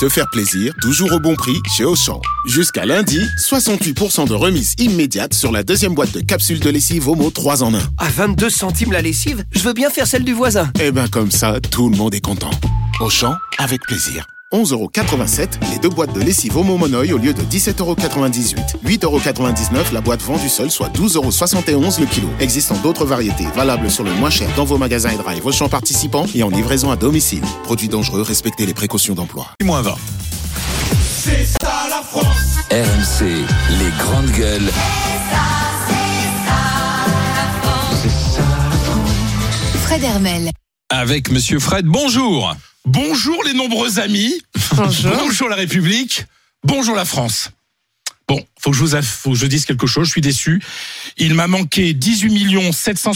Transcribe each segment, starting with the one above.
Se faire plaisir, toujours au bon prix chez Auchan. Jusqu'à lundi, 68% de remise immédiate sur la deuxième boîte de capsules de lessive Omo 3 en 1. À 22 centimes la lessive, je veux bien faire celle du voisin. Eh ben comme ça, tout le monde est content. Auchan, avec plaisir. 11,87€ les 2 boîtes de lessive Omo Monoï au lieu de 17,98€. 8,99€ la boîte vendue seule, soit 12,71€ le kilo. Existant d'autres variétés, valables sur le moins cher dans vos magasins et drive Auchan participants et en livraison à domicile. Produits dangereux, respectez les précautions d'emploi. Moins 20. C'est ça la France. RMC, les grandes gueules. Fred Hermel. Avec Monsieur Fred, bonjour. Bonjour les nombreux amis. Bonjour la République. Bonjour la France. Bon, faut que je dise quelque chose, je suis déçu. Il m'a manqué 18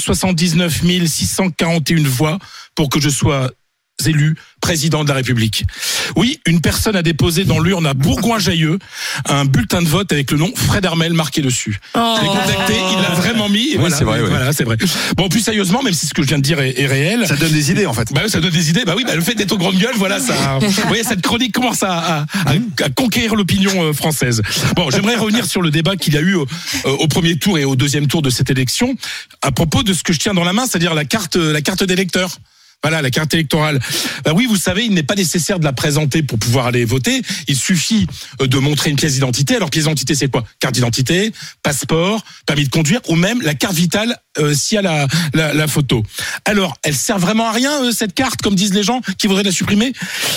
779 641 voix pour que je sois élu président de la République. Oui, une personne a déposé dans l'urne à Bourgoin-Jallieu un bulletin de vote avec le nom Fred Hermel marqué dessus. Je l'ai contacté, il l'a vraiment mis. Et oui, voilà, c'est vrai. Voilà, c'est vrai. Bon, plus sérieusement, même si ce que je viens de dire est réel. Ça donne des idées, en fait. Ça donne des idées. Oui, le fait d'être aux grandes gueules, voilà, ça. Vous voyez, cette chronique commence à conquérir l'opinion française. Bon, j'aimerais revenir sur le débat qu'il y a eu au premier tour et au deuxième tour de cette élection à propos de ce que je tiens dans la main, c'est-à-dire la carte d'électeur. Voilà, la carte électorale. Oui, vous savez, il n'est pas nécessaire de la présenter pour pouvoir aller voter. Il suffit de montrer une pièce d'identité. Alors, pièce d'identité, c'est quoi? Carte d'identité, passeport, permis de conduire, ou même la carte vitale s'il y a la photo. Alors, elle sert vraiment à rien, cette carte, comme disent les gens qui voudraient la supprimer?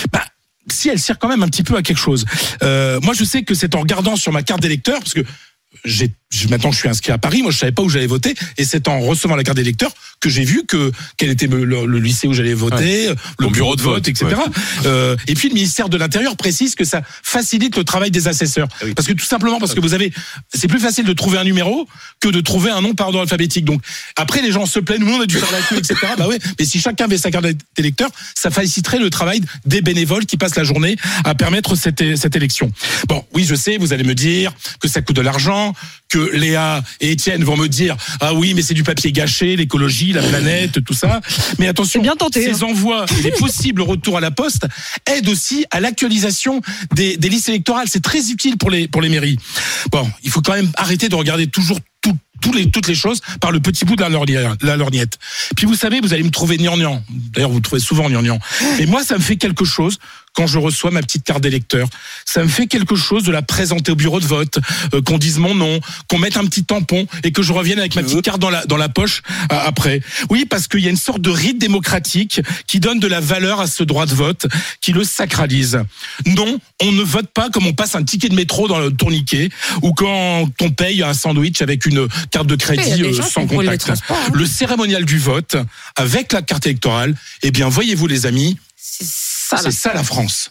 Si, elle sert quand même un petit peu à quelque chose. Moi, je sais que c'est en regardant sur ma carte d'électeur, parce que maintenant je suis inscrit à Paris, moi je savais pas où j'allais voter, et c'est en recevant la carte d'électeur que j'ai vu quel était le lycée où j'allais voter, le bureau de vote, etc. Ouais. Et puis le ministère de l'Intérieur précise que ça facilite le travail des assesseurs, parce que tout simplement parce que c'est plus facile de trouver un numéro que de trouver un nom par ordre alphabétique. Donc après les gens se plaignent, nous on a dû faire la queue, etc. Oui, mais si chacun avait sa carte d'électeur, ça faciliterait le travail des bénévoles qui passent la journée à permettre cette élection. Bon, oui, je sais, vous allez me dire que ça coûte de l'argent, que Léa et Étienne vont me dire ah oui mais c'est du papier gâché, l'écologie, la planète, tout ça. Mais attention, bien tenté, ces envois et les possibles retours à la poste aident aussi à l'actualisation des listes électorales. C'est très utile pour les mairies. Bon, il faut quand même arrêter de regarder toujours toutes les choses par le petit bout de la lorgnette. Puis vous savez, vous allez me trouver gnangnan. D'ailleurs, vous me trouvez souvent gnangnan. Et moi, ça me fait quelque chose quand je reçois ma petite carte d'électeur. Ça me fait quelque chose de la présenter au bureau de vote, qu'on dise mon nom, qu'on mette un petit tampon et que je revienne avec ma petite carte dans la poche après. Oui, parce qu'il y a une sorte de rite démocratique qui donne de la valeur à ce droit de vote, qui le sacralise. Non, on ne vote pas comme on passe un ticket de métro dans le tourniquet ou quand on paye un sandwich avec une carte de crédit sans contact. Le cérémonial du vote avec la carte électorale, eh bien, voyez-vous les amis, c'est ça la France.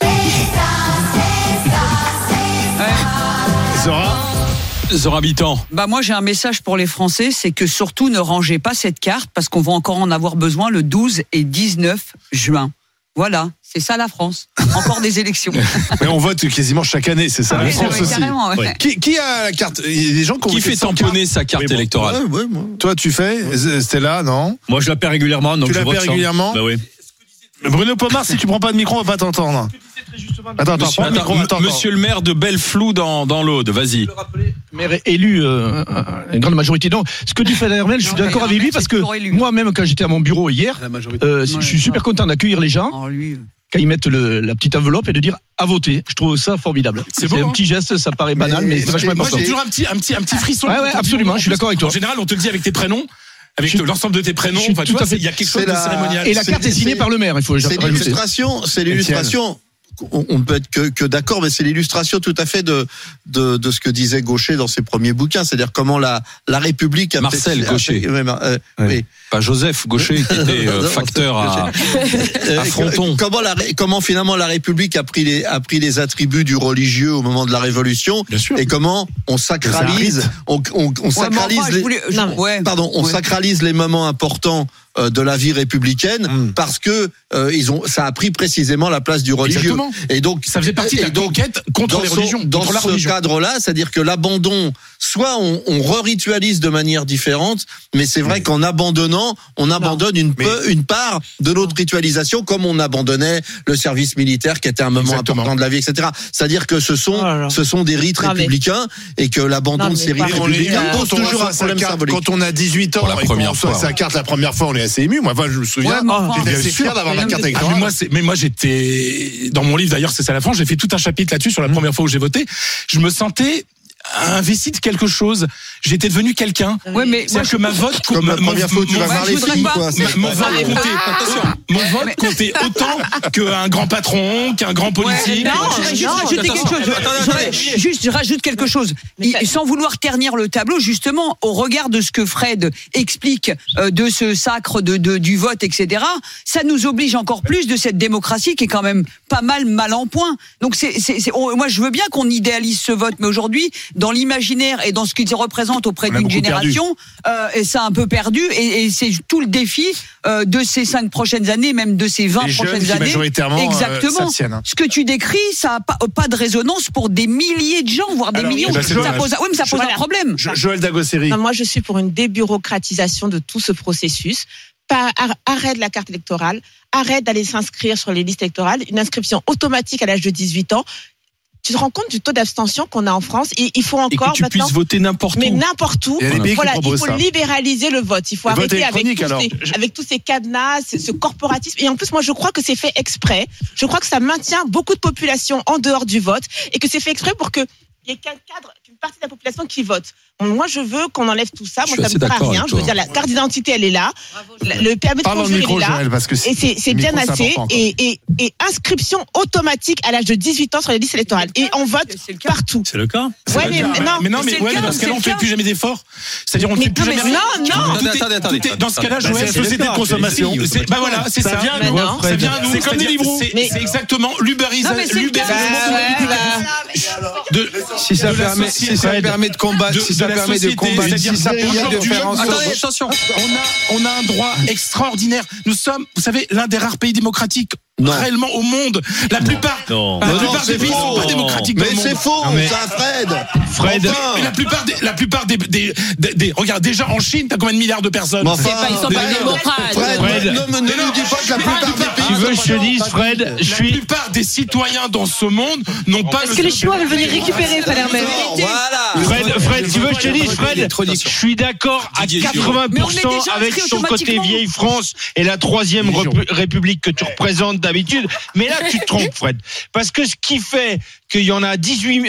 Zora Bitan. Moi j'ai un message pour les Français, c'est que surtout ne rangez pas cette carte parce qu'on va encore en avoir besoin le 12 et 19 juin. Voilà, c'est ça la France. Encore des élections. Mais on vote quasiment chaque année, c'est ça la France aussi. Carrément, ouais. Qui a la carte? Il y a des gens qui fait tamponner sa carte électorale. Ouais, moi. Toi tu fais? Stella, non? Moi je la paie régulièrement. Donc tu la paie régulièrement? Bah oui. Bruno Pomar, si tu prends pas de micro, on va pas t'entendre. Attends, prends le micro. Monsieur le maire de Belleflou dans l'Aude, vas-y. Maire élu, une grande majorité. Donc, ce que tu fais, Hermel, je suis d'accord avec lui parce que moi-même, quand j'étais à mon bureau hier, je suis super content d'accueillir les gens quand ils mettent la petite enveloppe et de dire à voter. Je trouve ça formidable. C'est un petit geste, ça paraît banal, mais c'est vachement important. Moi, j'ai toujours un petit frisson. Ouais, absolument, je suis d'accord avec toi. En général, on te le dit avec tes prénoms. Avec l'ensemble de tes prénoms, il y a quelque chose de cérémonial. Et la carte est signée par le maire, il faut. C'est l'illustration. On ne peut être que d'accord, mais c'est l'illustration tout à fait de ce que disait Gaucher dans ses premiers bouquins, c'est-à-dire comment la République a Marcel Gaucher. Oui. Pas Joseph Gaucher qui était facteur à Fronton. Comment finalement la République a pris les attributs du religieux au moment de la Révolution, et comment on sacralise sacralise les moments importants de la vie républicaine parce que ça a pris précisément la place du religieux. Exactement. Et donc ça faisait partie de la conquête contre les religions, dans ce cadre-là, c'est-à-dire que l'abandon soit on re-ritualise de manière différente, mais c'est vrai qu'en abandonnant, on abandonne une part de notre ritualisation, comme on abandonnait le service militaire qui était un moment important de la vie, etc. C'est-à-dire que ce sont des rites républicains et que l'abandon de ces rites républicains pose toujours un problème symbolique. Quand on a 18 ans et qu'on reçoit sa carte la première fois, on est assez ému. Moi, je me souviens, j'étais assez fier d'avoir ma carte électorale. Moi, j'étais dans mon livre d'ailleurs, c'est ça la France. J'ai fait tout un chapitre là-dessus sur la première fois où j'ai voté. Je me sentais investi de quelque chose. J'étais devenu quelqu'un. Ouais, mais c'est-à-dire que ma vote, comme la première fois où tu vas voir les filles, quoi. Mon vote comptait autant qu'un grand patron, qu'un grand politique. Je rajoute quelque chose. Sans vouloir ternir le tableau, justement, au regard de ce que Fred explique de ce sacre du vote, etc., ça nous oblige encore plus de cette démocratie qui est quand même pas mal en point. Donc moi, je veux bien qu'on idéalise ce vote, mais aujourd'hui, dans l'imaginaire et dans ce qu'il représente auprès d'une génération, et ça a un peu perdu, et c'est tout le défi de ces 5 prochaines années, même de ces 20 prochaines années. Exactement. Ce que tu décris, ça n'a pas de résonance pour des milliers de gens, voire des millions. Ça pose un problème. Joël Dagosseri. Moi, je suis pour une débureaucratisation de tout ce processus. Arrête la carte électorale, arrête d'aller s'inscrire sur les listes électorales, une inscription automatique à l'âge de 18 ans. Tu te rends compte du taux d'abstention qu'on a en France, et il faut encore tu puisses voter n'importe où. Mais n'importe où. Voilà, il faut libéraliser le vote. Il faut arrêter avec tous ces cadenas, ce corporatisme. Et en plus, moi, je crois que c'est fait exprès. Je crois que ça maintient beaucoup de populations en dehors du vote, et que c'est fait exprès pour que il y ait qu'une partie de la population qui vote. Moi, je veux qu'on enlève tout ça. Moi, ça ne me sert à rien. Je veux dire, la carte d'identité, elle est là. Le permis de conduire, il est là. Joël, parce que et c'est bien assez. Et inscription automatique à l'âge de 18 ans sur les listes électorales. Et on vote partout. C'est le cas. Mais dans ce cas-là, on ne fait plus jamais d'efforts. C'est-à-dire, on ne fait plus jamais rien. Non. Attendez. Dans ce cas-là, c'est la société de consommation. Voilà, c'est ça. Ça vient à nous. C'est comme des livres. C'est exactement l'ubérisation. Si ça permet de combattre, si ça permet de combattre, si ça permet de faire en sorte. Attendez, attention. On a un droit extraordinaire. Nous sommes, vous savez, l'un des rares pays démocratiques réellement au monde. La plupart des pays ne sont pas démocratiques. Mais c'est faux, ça, Fred. Mais la plupart des regarde, déjà en Chine, t'as combien de milliards de personnes? Ils sont pas démocrates. Fred, ne nous dis pas que la plupart des pays. Tu veux que je te dise, Fred, la plupart des citoyens dans ce monde n'ont pas. Est-ce que les Chinois veulent venir récupérer Fred Hermel? Fred, tu veux que je te dise, Fred, je suis d'accord à 80% avec ton côté vieille France et la 3e République que tu représentes d'habitude. Mais là, tu te trompes, Fred. Parce que ce qui fait qu'il y en a 17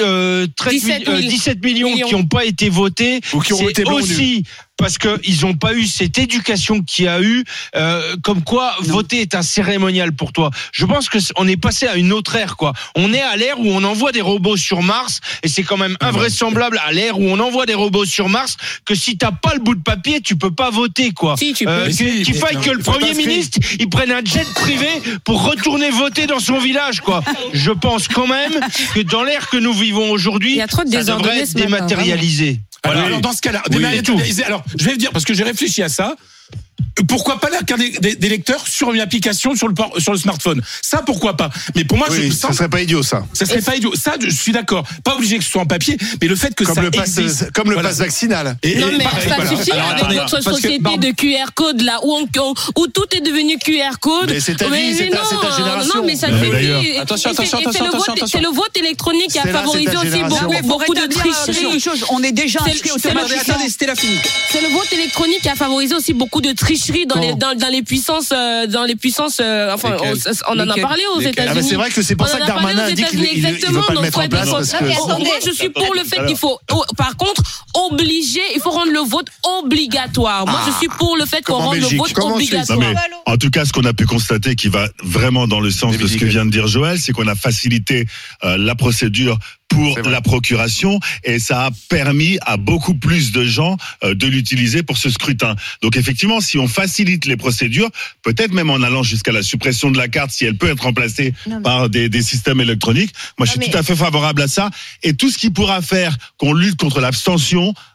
millions qui n'ont pas été votés, c'est aussi parce qu'ils n'ont pas eu cette éducation qu'il y a eu, comme quoi voter est un cérémonial pour toi. Je pense qu'on est passé à une autre ère, quoi. On est à l'ère où on envoie des robots sur Mars, et c'est quand même invraisemblable à l'ère où on envoie des robots sur Mars que si t'as pas le bout de papier, tu peux pas voter, quoi. Si, tu peux. Qu'il faille que le Premier ministre, il prenne un jet privé pour retourner voter dans son village, quoi. Je pense quand même que dans l'ère que nous vivons aujourd'hui, ça devrait être dématérialisé. Alors dans ce cas-là, dématérialisé. Alors je vais vous dire, parce que j'ai réfléchi à ça. Pourquoi pas la carte d'électeur sur une application sur le smartphone? Ça, pourquoi pas? Mais pour moi, ça serait pas idiot, ça. Ça serait pas idiot. Ça, je suis d'accord. Pas obligé que ce soit en papier, mais le fait que ça existe. Comme le pass vaccinal. Non, mais ça suffit avec notre société de QR code, là, où tout est devenu QR code. Mais c'est ta vie, c'est ta génération. Non, mais ça suffit. Attention. C'est le vote électronique qui a favorisé aussi beaucoup de tricheries. On est déjà inscrit automatiquement. Attendez, c'était la fin. C'est le vote électronique qui a favorisé aussi beaucoup de tricheries dans les puissances, enfin, on en a parlé aux États-Unis. C'est vrai que c'est pour ça que Darmanin a dit qu'il ne veut pas le mettre en place. Moi, je suis pour le fait qu'il faut, par contre, il faut rendre le vote obligatoire. Moi, je suis pour le fait qu'on rende le vote obligatoire. En tout cas, ce qu'on a pu constater qui va vraiment dans le sens de ce que vient de dire Joël, c'est qu'on a facilité la procédure pour la procuration, et ça a permis à beaucoup plus de gens de l'utiliser pour ce scrutin. Donc effectivement, si on facilite les procédures, peut-être même en allant jusqu'à la suppression de la carte, si elle peut être remplacée par des systèmes électroniques, moi je suis tout à fait favorable à ça. Et tout ce qui pourra faire qu'on lutte contre l'abstention,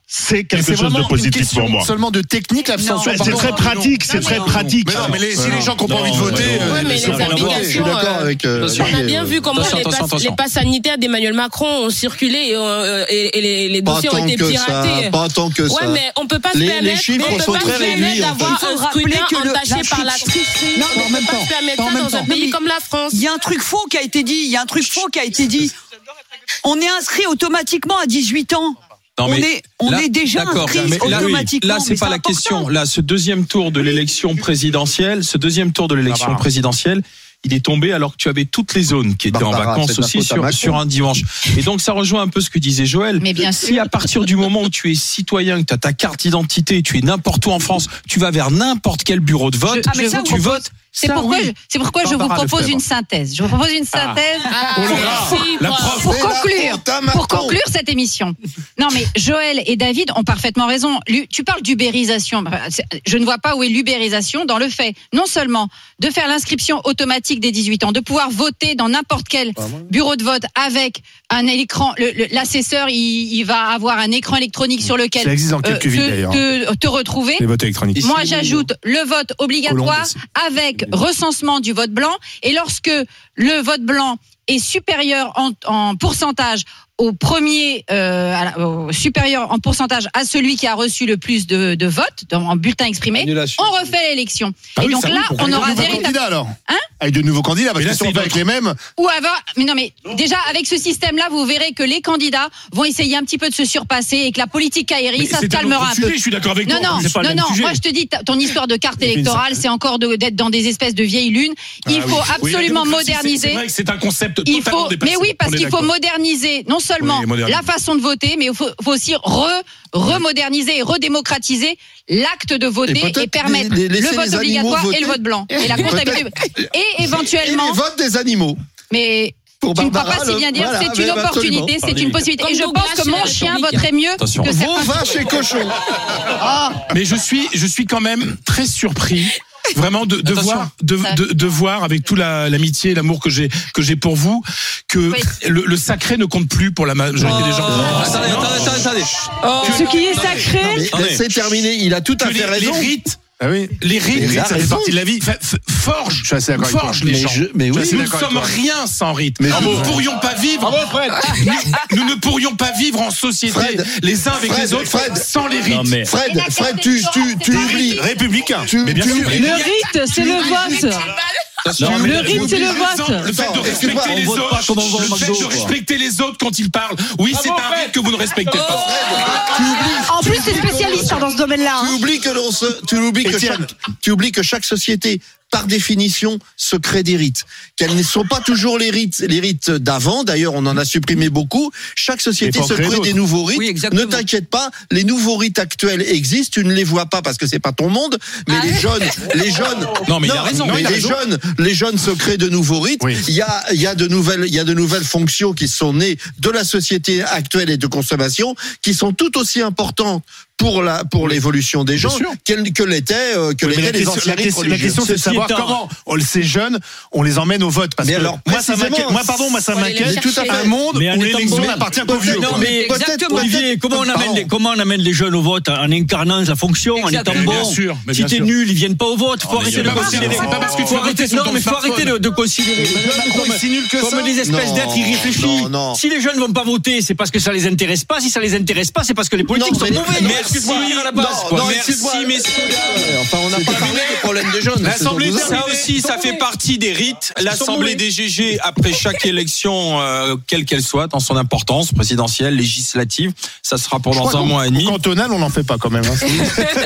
c'est quelque chose de positif pour moi. Seulement de technique, l'abstention. C'est très pratique, c'est très pratique. Mais si les gens qui n'ont pas envie de voter, je suis d'accord avec. On a bien vu comment les passes sanitaires d'Emmanuel Macron ont circulé et les dossiers ont été piratés. Pas tant que ça. Ouais, mais on peut pas se permettre d'avoir un scrutin entaché par la tricherie. On peut pas se permettre ça dans un pays comme la France. Il y a un truc faux qui a été dit. On est inscrit automatiquement à 18 ans. Non, on est déjà inscrit automatiquement. Là, c'est pas la question. Là, ce deuxième tour de l'élection présidentielle, il est tombé alors que tu avais toutes les zones qui étaient en vacances aussi sur un dimanche. Et donc, ça rejoint un peu ce que disait Joël. Mais bien sûr. Si à partir du moment où tu es citoyen, que tu as ta carte d'identité, tu es n'importe où en France, tu vas vers n'importe quel bureau de vote, tu votes. C'est pourquoi je vous propose une synthèse. Je vous propose une synthèse pour conclure cette émission. Non, mais Joël et David ont parfaitement raison. Tu parles d'ubérisation. Je ne vois pas où est l'ubérisation dans le fait, non seulement de faire l'inscription automatique des 18 ans, de pouvoir voter dans n'importe quel bureau de vote avec un écran. L'assesseur, il va avoir un écran électronique sur lequel te retrouver. Les votes électroniques. Moi, j'ajoute le vote obligatoire avec recensement du vote blanc, et lorsque le vote blanc est supérieur en pourcentage au premier supérieur en pourcentage à celui qui a reçu le plus de votes en bulletin exprimé, on refait l'élection. Et donc là, on aura véritablement avec de nouveaux candidats, parce que si on fait avec les mêmes. Mais déjà avec ce système-là, vous verrez que les candidats vont essayer un petit peu de se surpasser et que la politique aérie, ça se calmera un peu. Je suis d'accord avec toi. Non, moi je te dis, ton histoire de carte électorale, c'est encore d'être dans des espèces de vieilles lunes. Il faut absolument moderniser. C'est vrai que c'est un concept totalement dépassé. Mais oui, parce qu'il faut moderniser non seulement la façon de voter, mais il faut aussi remoderniser et redémocratiser l'acte de voter et permettre le vote obligatoire et le vote blanc. Et la comptabilité. Et éventuellement. Et les votes des animaux. Mais. Tu ne peux pas si bien dire, c'est une opportunité, c'est une possibilité. Et je pense que mon chien voterait mieux que certains. Vos vaches et cochons. Mais je suis quand même très surpris. Vraiment de voir avec tout l'amitié et l'amour que j'ai pour vous que le sacré ne compte plus pour la majorité des gens. Attendez. Ce qui est sacré. C'est terminé. Il a tout à fait raison. Les rites, ça fait partie de la vie. Forge les gens. Mais oui, nous ne sommes rien sans rythme. Nous ne pourrions pas vivre. Nous ne pourrions pas vivre en société les uns avec les autres sans les rites. Fred, tu oublies. Républicain. Le rite, c'est le vote. Le rite, c'est le vote. Le fait de respecter les autres, de respecter les autres quand ils parlent. Oui, c'est un rite que vous ne respectez pas. En plus, t'es spécialiste dans ce domaine-là. Tu oublies que chaque société, par définition, se crée des rites. Qu'elles ne sont pas toujours les rites d'avant. D'ailleurs, on en a supprimé beaucoup. Chaque société se crée des nouveaux rites. Oui, ne t'inquiète pas, les nouveaux rites actuels existent. Tu ne les vois pas parce que c'est pas ton monde. Mais les jeunes. Non, mais il a raison. Les jeunes se créent de nouveaux rites. Oui. Il y a de nouvelles fonctions qui sont nées de la société actuelle et de consommation, qui sont tout aussi importantes pour l'évolution des gens que l'étaient les anciens rites religieux. La question, c'est de savoir comment ces jeunes, on les emmène au vote. Parce que moi, ça m'inquiète. Un monde où l'élection n'appartient qu'aux vieux. Non, mais Olivier, comment on amène les jeunes au vote en incarnant la fonction, en étant bon. Si t'es nul, ils viennent pas au vote. Faut arrêter de considérer. C'est pas parce que tu arrêtes. Non, mais faut arrêter de considérer les jeunes comme des espèces d'êtres irréfléchis. Si les jeunes vont pas voter, c'est parce que ça les intéresse pas. Si ça les intéresse pas, c'est parce que les politiques sont mauvais. Excuse-moi, à la base. Merci, messieurs. Enfin, on n'a pas parlé des problèmes des jeunes. L'Assemblée, ça aussi, ça fait partie des rites. L'Assemblée des GG, après chaque élection, quelle qu'elle soit, dans son importance, présidentielle, législative, ça sera pendant un mois et demi. Cantonal, on n'en fait pas quand même.